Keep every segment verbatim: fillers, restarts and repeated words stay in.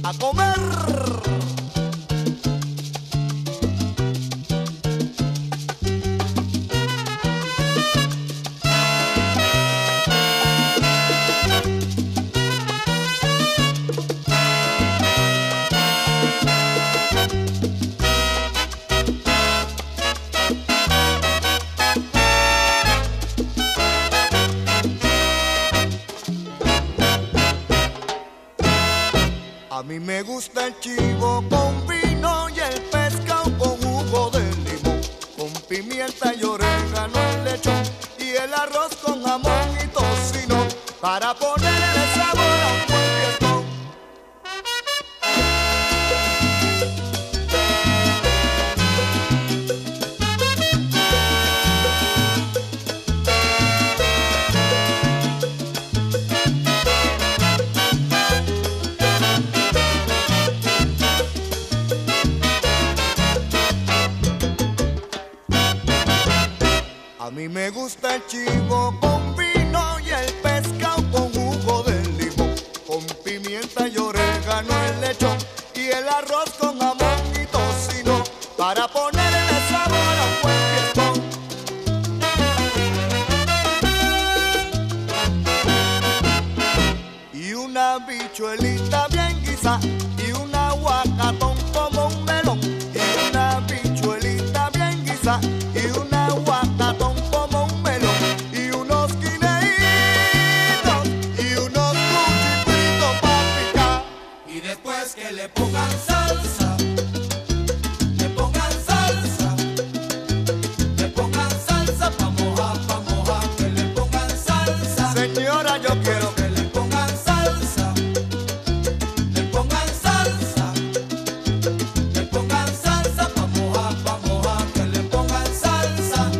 a comer. A mí me gusta el chivo con vino y el pescado con jugo de limón, con pimienta y orégano el lechón y el arroz con jamón y tocino para ponerle sabor a un buen fiestón. A mí me gusta el chivo con vino y el pescado con jugo de limón, con pimienta y orégano el lechón y el arroz con jamón y tocino para ponerle sabor a un buen fiestón. Y una bichuelita bien guisa y un aguacatón como un melón, y una bichuelita bien guisa y un aguacatón como un melón, y unos guineitos y unos cuchipritos para picar. Y después que le pongan salsa, le pongan salsa, le pongan salsa pa' mojar, pa' mojar, que le pongan salsa. Señora, yo quiero que le pongan salsa, le pongan salsa, le pongan salsa pa' mojar, pa' mojar, que le pongan salsa.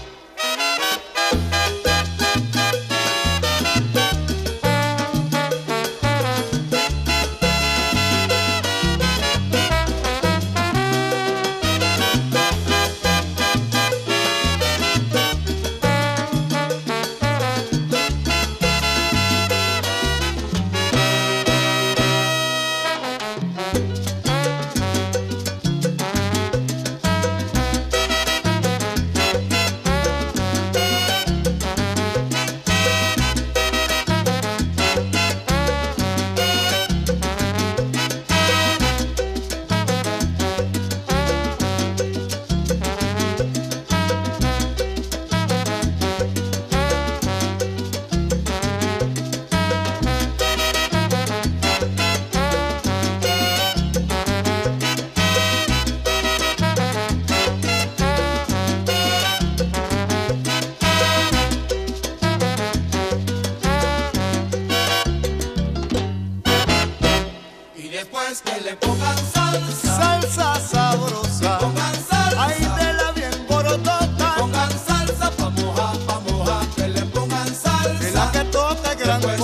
Y después que le pongan salsa, salsa sabrosa, pongan salsa, ay de la bien borotota, pongan salsa pa' mojar, pa' mojar, que le pongan salsa. de la que toca el gran Después